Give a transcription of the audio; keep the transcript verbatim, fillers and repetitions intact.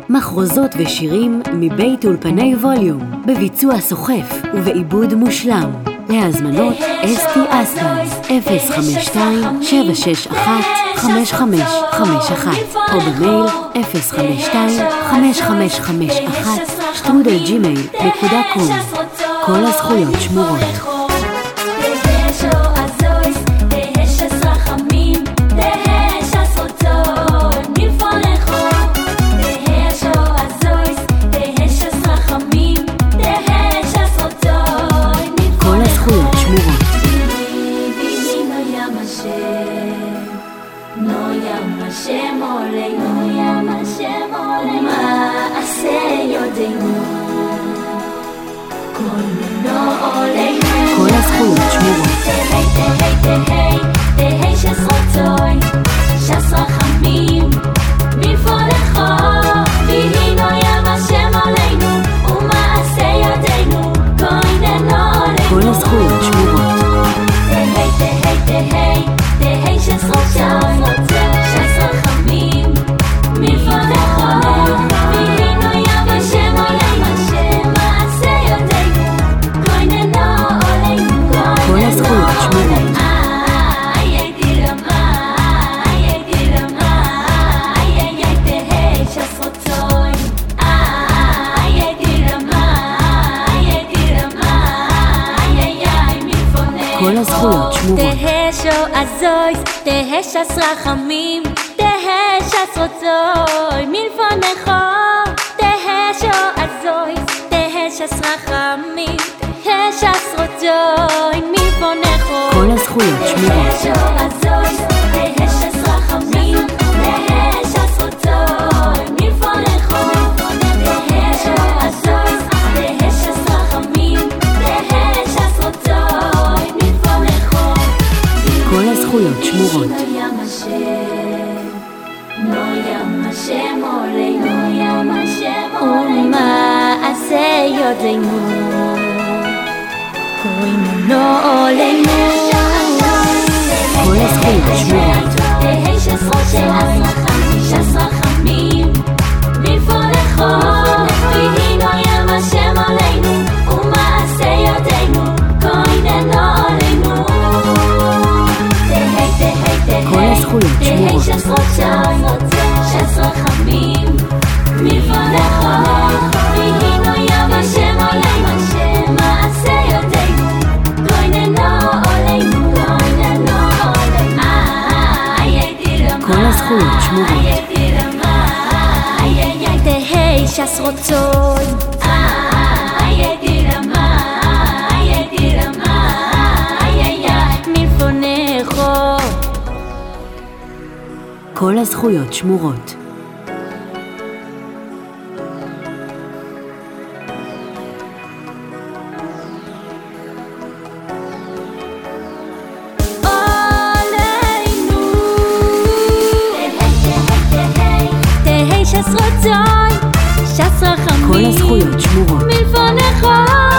מחרוזות ושירים מבית אולפני ווליום, בביצוע סוחף ובעיבוד מושלם. להזמנות אסתי אסטן אפס חמש שתיים שבע שש אחת חמש חמש חמש אחת או במייל אפס חמש שתיים חמש חמש חמש אחת שטרודל ג'ימייל נקודה קום. כל הזכויות שמורות. כל הזכויות שמורות. תהי ששרוצוי שס רחמים מפולחו והינו ים השם עלינו ומעשה ידינו כהננו עלינו. כל הזכויות שמורות. תהי תהי תהי תהי ששרוצוי שס רחמים מפולחו והינו ים השם עלינו מעשה ידינו כהננו עלינו. כל הזכויות שמורות. כל הזכויות שמורות. תהי שו עזויס, תהי שס רחמים, תהי שס רוצוי מלפונךו. תהי שו עזויס, תהי שס רחמים, תהי שס רוצוי מלפונךו. כל הזכויות שמורות. תהי שו עזויס, תהי שס רחמים, תהי שס רוצוי מלפונךו. תהי שו עזויס, תהי שס רחמים, תהי שס רוצוי. כל הזכויות שמורות. ים השם, נו ים השם עלינו, ים השם עלינו, ומעשה ידינו כהננו עלינו. כל הזכויות שמורות. תהי ששרוצוי שס רחמים מפולחו והינו ים השם עלינו ומעשה ידינו כהננו עלינו. כל הזכויות שמורות. תהי ששרוצוי שס רחמים מפולחו והינו ים השם עלינו מעשה ידינו כהננו עלינו כהננו עלינו. כל הזכויות שמורות. תהי ששרוצוי מלפונךו. כל הזכויות שמורות. תהי ששרוצוי שס רחמים כל הזכויות שמורות. מלפונךו.